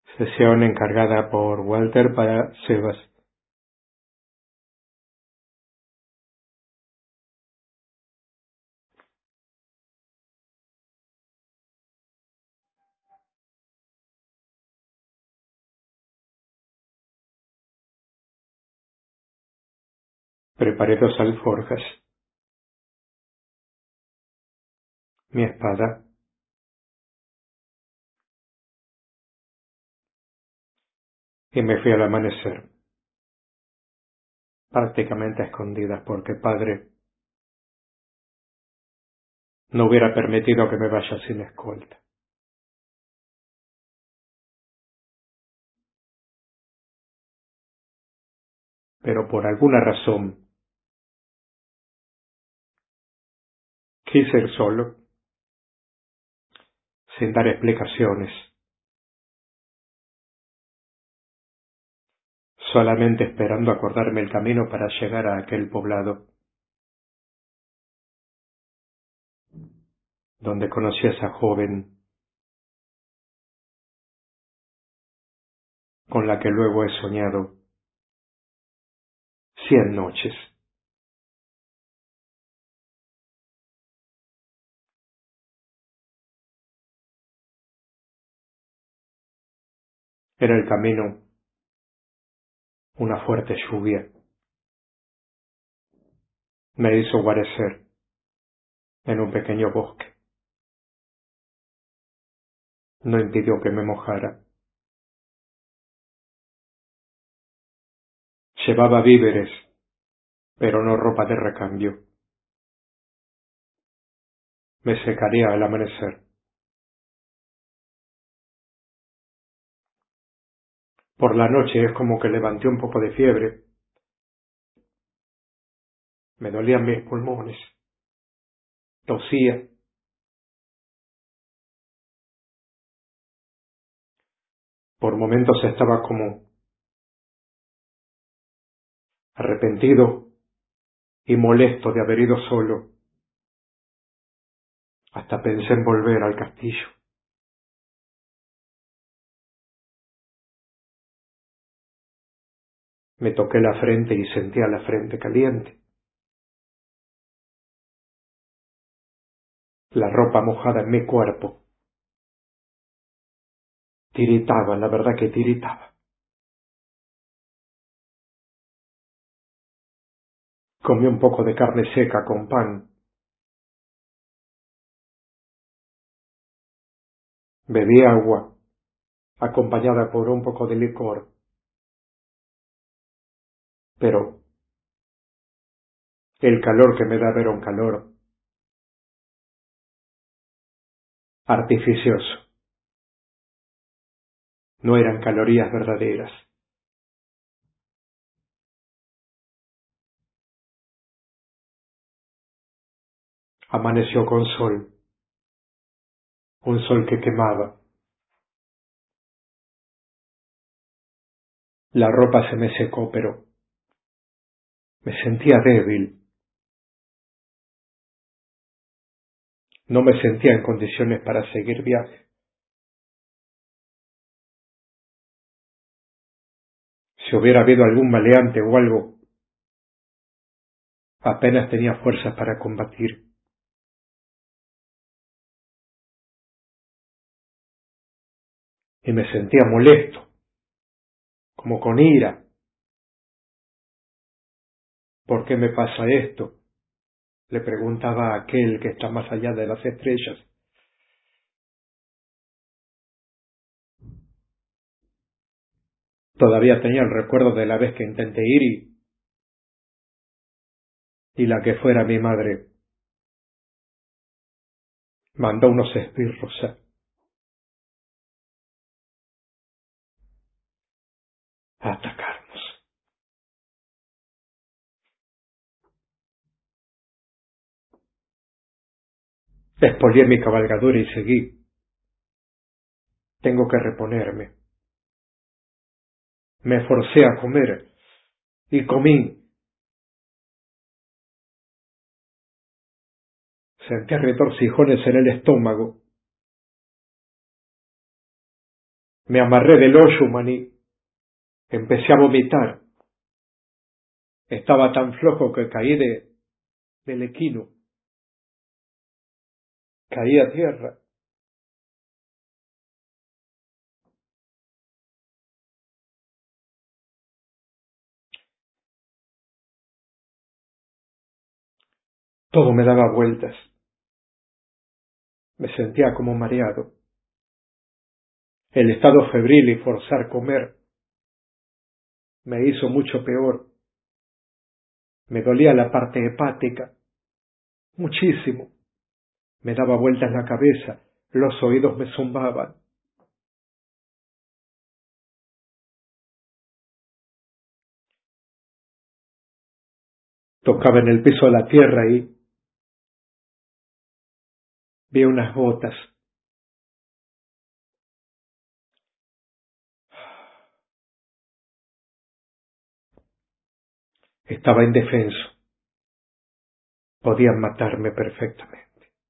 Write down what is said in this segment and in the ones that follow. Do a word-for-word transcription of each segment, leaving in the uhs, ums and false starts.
Sesión encargada por Walter para Sebas. Preparé dos alforjas, mi espada, y me fui al amanecer, prácticamente a escondidas, porque padre no hubiera permitido que me vaya sin escolta. Pero por alguna razón quise ir solo, sin dar explicaciones, solamente esperando acordarme el camino para llegar a aquel poblado, donde conocí a esa joven con la que luego he soñado cien noches. Era el camino una fuerte lluvia. Me hizo guarecer en un pequeño bosque. No impidió que me mojara. Llevaba víveres, pero no ropa de recambio. Me secaría al amanecer. Por la noche es como que levanté un poco de fiebre. Me dolían mis pulmones. Tosía. Por momentos estaba como arrepentido y molesto de haber ido solo. Hasta pensé en volver al castillo. Me toqué la frente y sentía la frente caliente. La ropa mojada en mi cuerpo. Tiritaba, la verdad que tiritaba. Comí un poco de carne seca con pan. Bebí agua, acompañada por un poco de licor. Pero el calor que me daba era un calor artificioso. No eran calorías verdaderas. Amaneció con sol, un sol que quemaba. La ropa se me secó, pero me sentía débil. No me sentía en condiciones para seguir viaje. Si hubiera habido algún maleante o algo, apenas tenía fuerzas para combatir. Y me sentía molesto, como con ira. ¿Por qué me pasa esto?, le preguntaba a aquel que está más allá de las estrellas. Todavía tenía el recuerdo de la vez que intenté ir y, y la que fuera mi madre mandó unos esbirros a, a atacarnos. Espolié mi cabalgadura y seguí. Tengo que reponerme. Me forcé a comer y comí. Sentí retorcijones en el estómago. Me amarré del hoyo, maní. Empecé a vomitar. Estaba tan flojo que caí de, del equino. Caí a tierra. Todo me daba vueltas. Me sentía como mareado. El estado febril y forzar comer me hizo mucho peor. Me dolía la parte hepática. Muchísimo. Me daba vueltas la cabeza. Los oídos me zumbaban. Tocaba en el piso de la tierra y vi unas gotas. Estaba indefenso. Podían matarme perfectamente.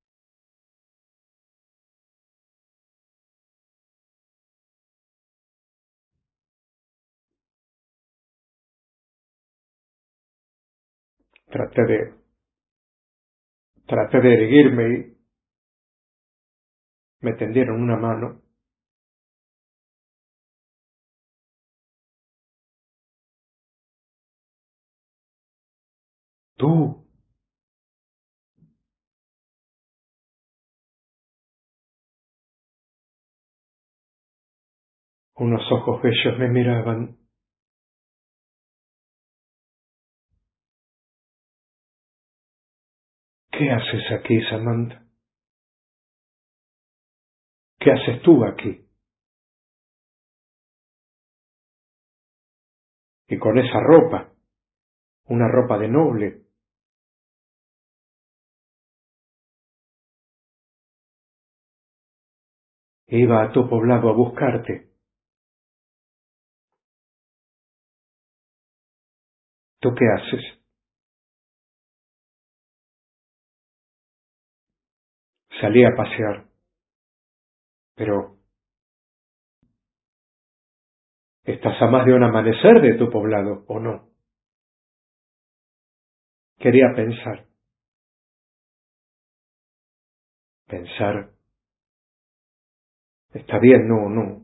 Traté de, traté de erguirme y me tendieron una mano. Tú. Unos ojos bellos me miraban. ¿Qué haces aquí, Samantha? ¿Qué haces tú aquí? Y con esa ropa, una ropa de noble. Iba a tu poblado a buscarte. ¿Tú qué haces? Salí a pasear. Pero estás a más de un amanecer de tu poblado, ¿o no? Quería pensar. Pensar. Está bien, no, no.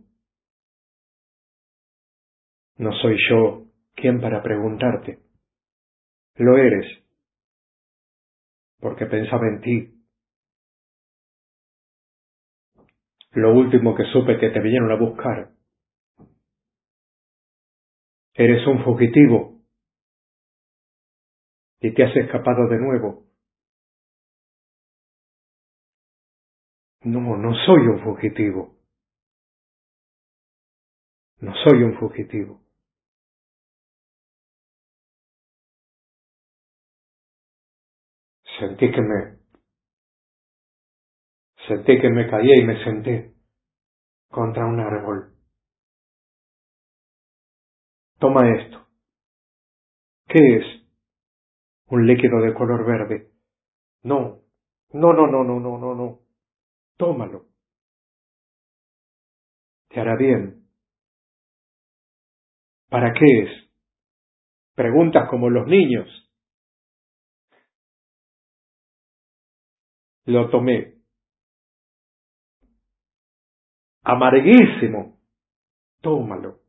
No soy yo quien para preguntarte. Lo eres, porque pensaba en ti. Lo último que supe que te vinieron a buscar. Eres un fugitivo y te has escapado de nuevo. No, no soy un fugitivo. No soy un fugitivo. Sentí que me, sentí que me caía y me senté contra un árbol. Toma esto. ¿Qué es? Un líquido de color verde. No, no, no, no, no, no, no, no. Tómalo. Te hará bien. ¿Para qué es? Preguntas como los niños. Lo tomé. Amarguísimo. Tómalo.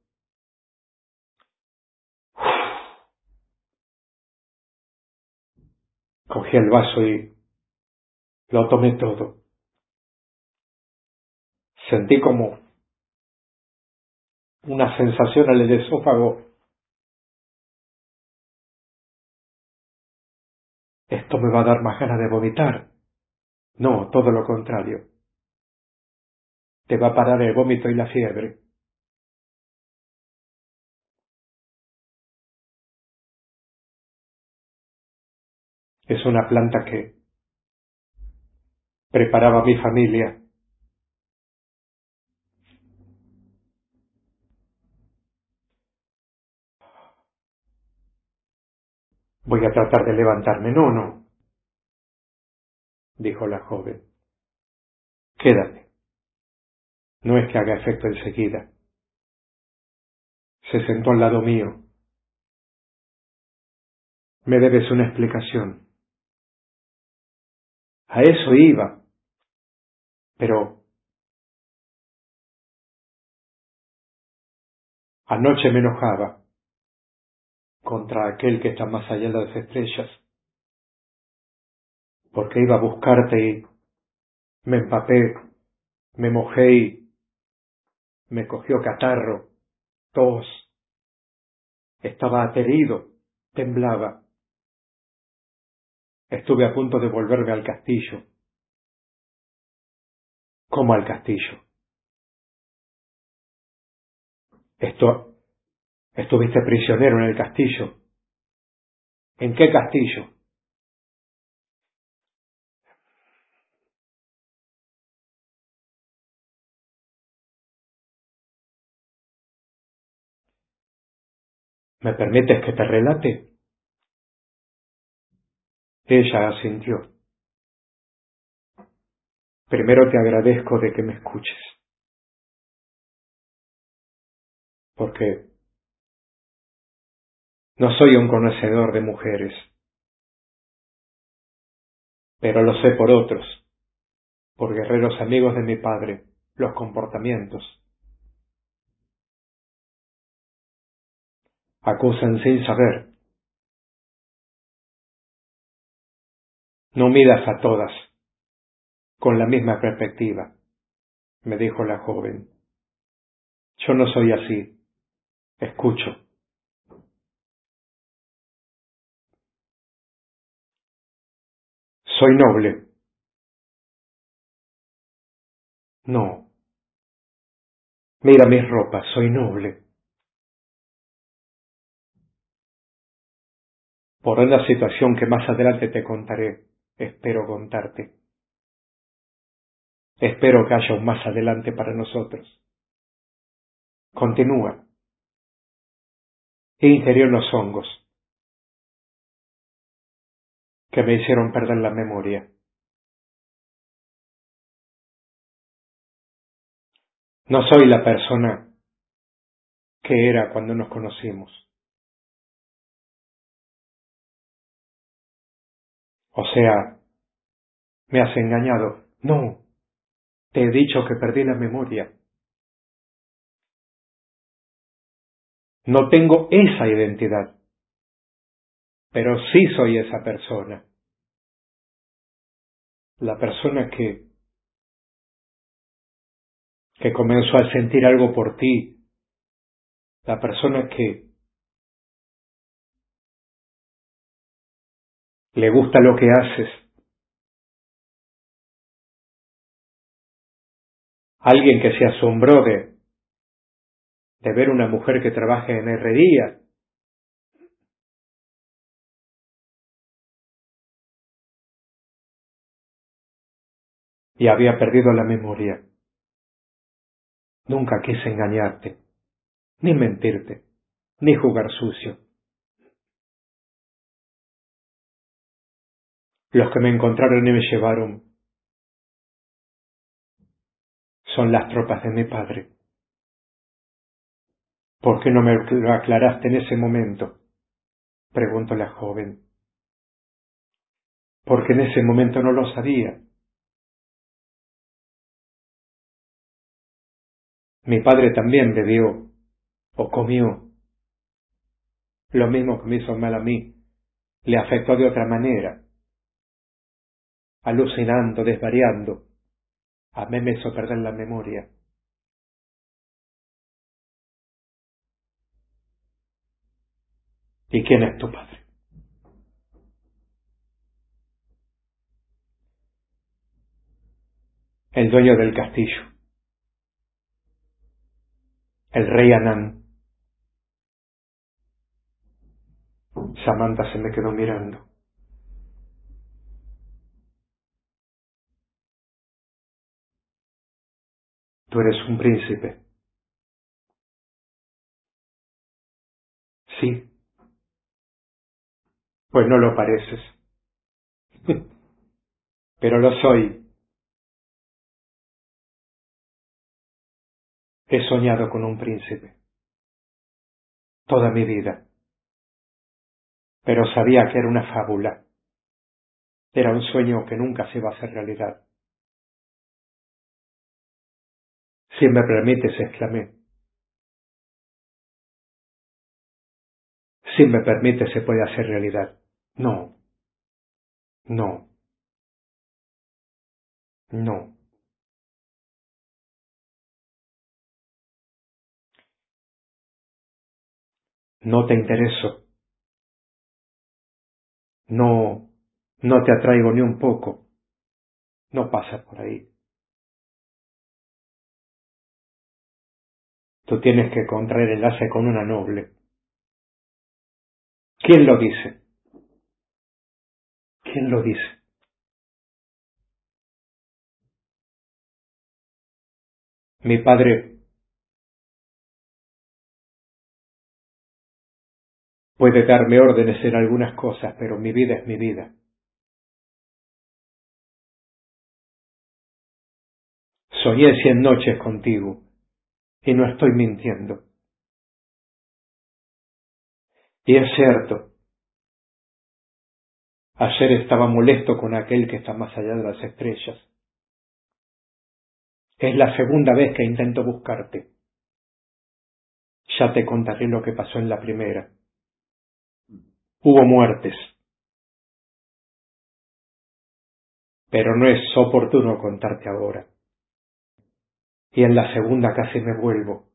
Cogí el vaso y lo tomé todo. Sentí como una sensación en el esófago. Esto me va a dar más ganas de vomitar. No, todo lo contrario. Te va a parar el vómito y la fiebre. Es una planta que preparaba mi familia. Voy a tratar de levantarme. No, no, dijo la joven. Quédate. No es que haga efecto enseguida. Se sentó al lado mío. Me debes una explicación. A eso iba. Pero anoche me enojaba contra aquel que está más allá de las estrellas, porque iba a buscarte y me empapé, me mojé y me cogió catarro, tos, estaba aterido, temblaba. Estuve a punto de volverme al castillo. ¿Cómo al castillo? Esto, estuviste prisionero en el castillo. ¿En qué castillo? ¿Me permites que te relate? Ella asintió. Primero te agradezco de que me escuches, porque no soy un conocedor de mujeres, pero lo sé por otros, por guerreros amigos de mi padre, los comportamientos. Acusan sin saber. No midas a todas con la misma perspectiva, me dijo la joven. Yo no soy así. Escucho. Soy noble. No. Mira mis ropas, soy noble. Por una situación que más adelante te contaré, espero contarte. Espero que haya un más adelante para nosotros. Continúa. Ingerí unos hongos que me hicieron perder la memoria. No soy la persona que era cuando nos conocimos. O sea, me has engañado. No, te he dicho que perdí la memoria. No tengo esa identidad, pero sí soy esa persona. La persona que, que comenzó a sentir algo por ti. La persona que le gusta lo que haces. Alguien que se asombró de, de ver una mujer que trabaja en herrería. Y había perdido la memoria. Nunca quise engañarte, ni mentirte, ni jugar sucio. Los que me encontraron y me llevaron son las tropas de mi padre. ¿Por qué no me lo aclaraste en ese momento? Preguntó la joven. Porque en ese momento no lo sabía. Mi padre también bebió o comió. Lo mismo que me hizo mal a mí. Le afectó de otra manera. Alucinando, desvariando. A mí me hizo perder la memoria. ¿Y quién es tu padre? El dueño del castillo. El rey Anán. Samantha se me quedó mirando. Tú eres un príncipe. Sí, pues no lo pareces. Pero lo soy. He soñado con un príncipe. toda mi vida. Pero sabía que era una fábula. Era un sueño que nunca se iba a hacer realidad. Si me permites, exclamé. Si me permites, se puede hacer realidad. No, no, no. No te intereso. No, no te atraigo ni un poco. No pasa por ahí. Tú tienes que contraer enlace con una noble. ¿Quién lo dice? ¿Quién lo dice? Mi padre puede darme órdenes en algunas cosas, pero mi vida es mi vida. Soñé cien noches contigo y no estoy mintiendo. Y es cierto, ayer estaba molesto con aquel que está más allá de las estrellas. Es la segunda vez que intento buscarte. Ya te contaré lo que pasó en la primera. Hubo muertes, pero no es oportuno contarte ahora. Y en la segunda casi me vuelvo.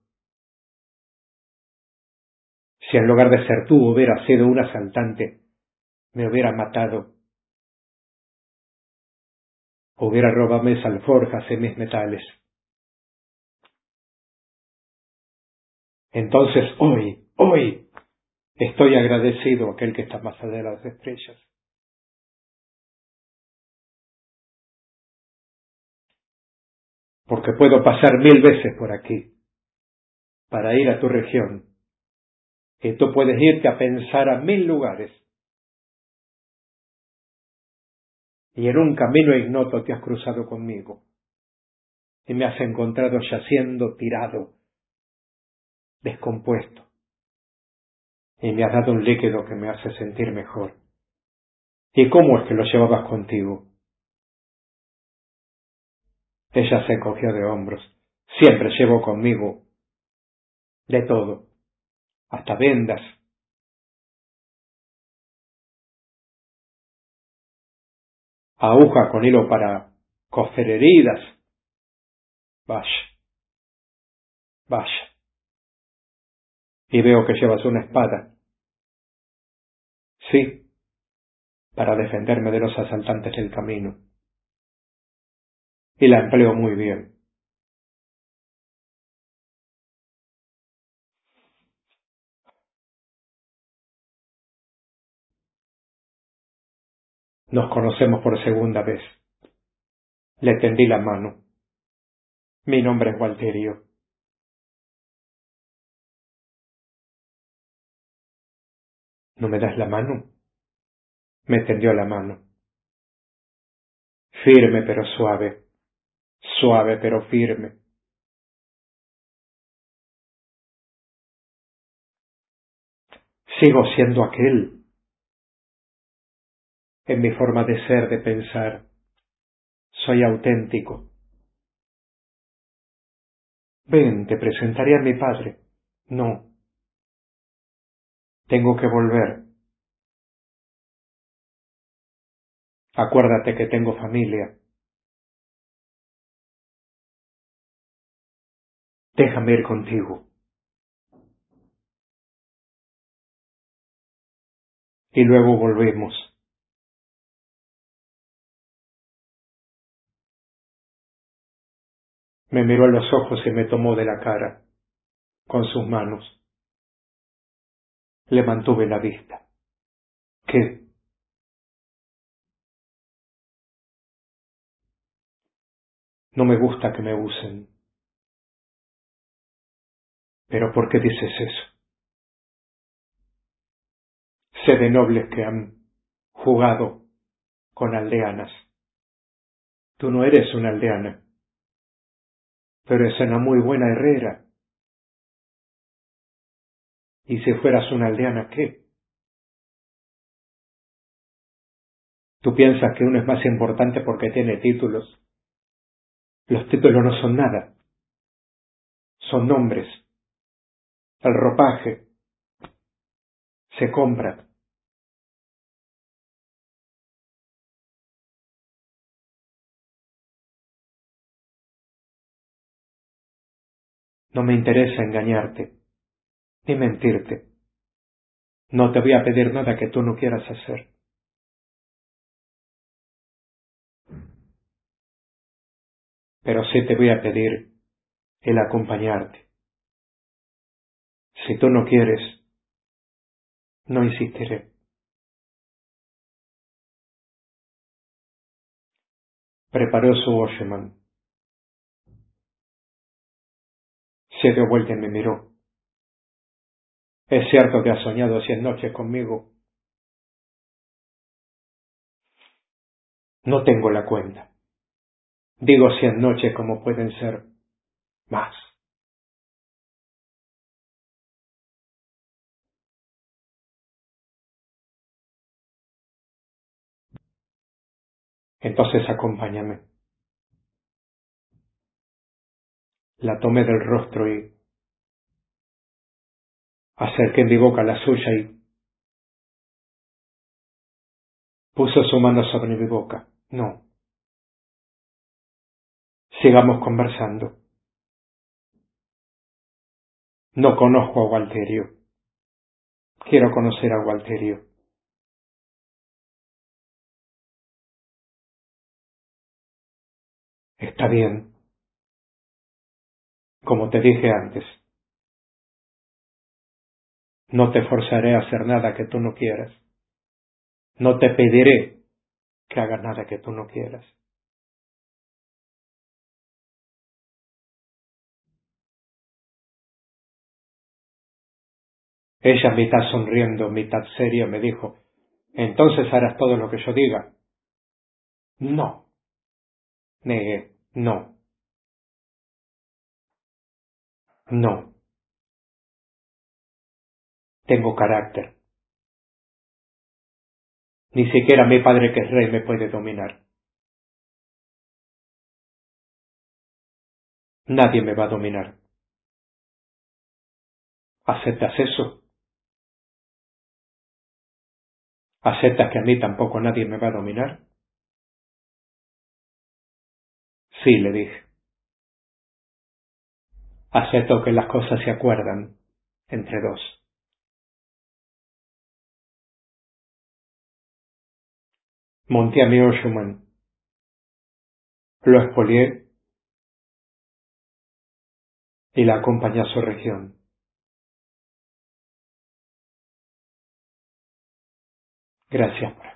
Si en lugar de ser tú hubiera sido un asaltante, me hubiera matado, hubiera robado mis alforjas y mis metales. Entonces hoy, hoy, estoy agradecido a aquel que está más allá de las estrellas. Porque puedo pasar mil veces por aquí para ir a tu región, y tú puedes irte a pensar a mil lugares, y en un camino ignoto te has cruzado conmigo, y me has encontrado yaciendo tirado, descompuesto, y me has dado un líquido que me hace sentir mejor. ¿Y cómo es que lo llevabas contigo? Ella se encogió de hombros. Siempre llevo conmigo de todo, hasta vendas. Aguja con hilo para coser heridas. Vaya, vaya. Y veo que llevas una espada. Sí, para defenderme de los asaltantes del camino. Y la empleo muy bien. Nos conocemos por segunda vez. Le tendí la mano. Mi nombre es Walterio. ¿No me das la mano? Me tendió la mano. Firme pero suave. Suave pero firme. Sigo siendo aquel. En mi forma de ser, de pensar. Soy auténtico. Ven, te presentaré a mi padre. No, tengo que volver. Acuérdate que tengo familia. Déjame ir contigo. Y luego volvemos. Me miró a los ojos y me tomó de la cara, con sus manos. Le mantuve la vista. ¿Qué? No me gusta que me usen. ¿Pero por qué dices eso? Sé de nobles que han jugado con aldeanas. Tú no eres una aldeana, pero es una muy buena herrera. ¿Y si fueras una aldeana, qué? ¿Tú piensas que uno es más importante porque tiene títulos? Los títulos no son nada. Son nombres. El ropaje se compra. No me interesa engañarte, ni mentirte. No te voy a pedir nada que tú no quieras hacer. Pero sí te voy a pedir el acompañarte. Si tú no quieres, no insistiré. Preparó su Osherman. Se dio vuelta y me miró. ¿Es cierto que has soñado cien noches conmigo? No tengo la cuenta. Digo cien noches como pueden ser más. Entonces acompáñame. La tomé del rostro y acerqué mi boca a la suya y puso su mano sobre mi boca. No. Sigamos conversando. No conozco a Walterio. Quiero conocer a Walterio. Está bien. Como te dije antes, no te forzaré a hacer nada que tú no quieras. No te pediré que hagas nada que tú no quieras. Ella, mitad sonriendo, mitad seria, me dijo, entonces harás todo lo que yo diga. No, negué, no, no, tengo carácter. Ni siquiera mi padre que es rey me puede dominar. Nadie me va a dominar. ¿Aceptas eso? ¿Aceptas que a mí tampoco nadie me va a dominar? Sí, le dije. Acepto que las cosas se acuerdan entre dos. Monté a mi Oshuman, lo expolié y la acompañé a su región. Gracias.